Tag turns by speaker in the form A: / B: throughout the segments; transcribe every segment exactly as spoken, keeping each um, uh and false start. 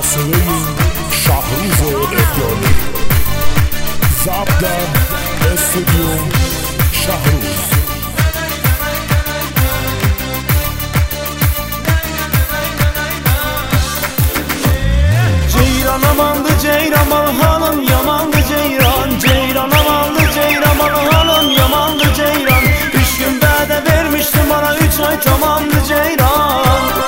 A: موسیقی شهروز افغانی ضبط در استودیو شهروز.
B: Ceyran amandı ceyran bana halım yamandı ceyran. Ceyran amandı ceyran bana halım yamandı ceyran. Üç gün bade vermiştin bana, üç ay tamamdı ceyran.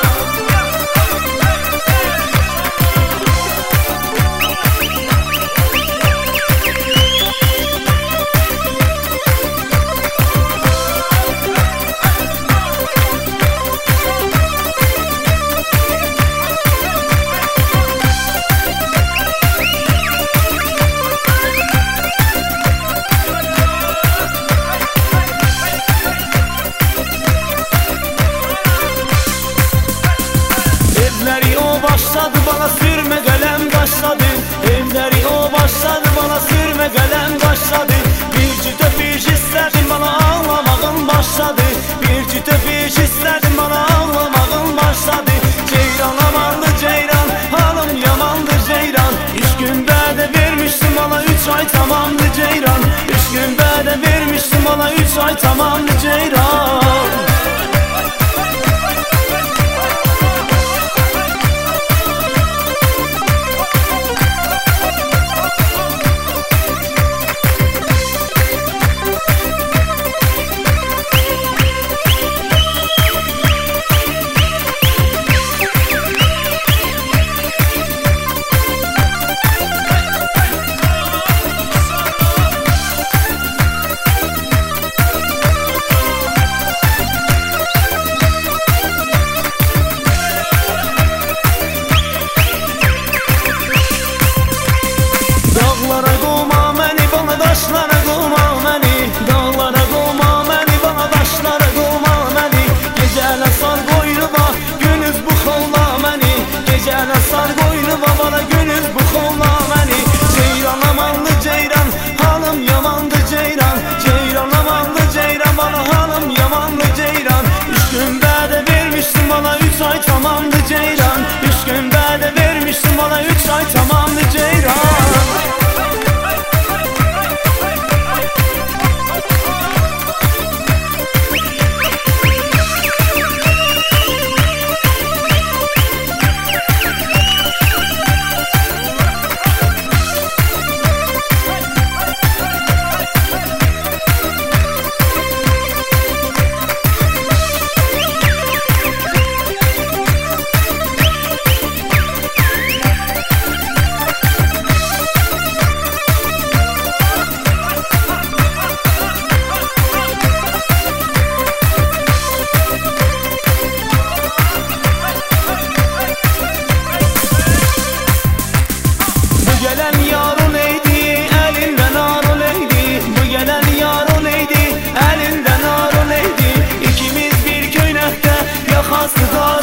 B: Evleri o başladı bana sürme kalem başladı. Evleri o başladı bana sürme kalem başladı. Bir cüt öpüş isterdim bana ağlamağın başladı. Bir cüt öpüş isterdim bana ağlamağın başladı. Ceyran amandı ceyran halım yamandı ceyran. Üç gün bade vermiştim bana, üç ay tamamdı ceyran. Üç gün bade vermiştim bana, üç ay tamamdı ceyran. Dağlara qovma məni, bana daşlara qovma məni. Dağlara qovma məni, bana daşlara qovma məni. Gecələ sar qoynuma, günüz bu xovla məni. Gecələ sar qoynuma, bana günüz bu xovla məni. Ceyran amandı ceyran, halım yamandı ceyran. Ceyran amandı ceyran, bana halım yamandı ceyran. Üç gün bade vermiştin bana, üç ay tamamdı ceyran. Üç gün bade vermiştin bana, üç ay tamamdı ceyran. Gelen yarın neydi, elinden arı neydi. Bu gelen yarın neydi, elinden arı neydi. İkimiz bir köynekte yakası dar.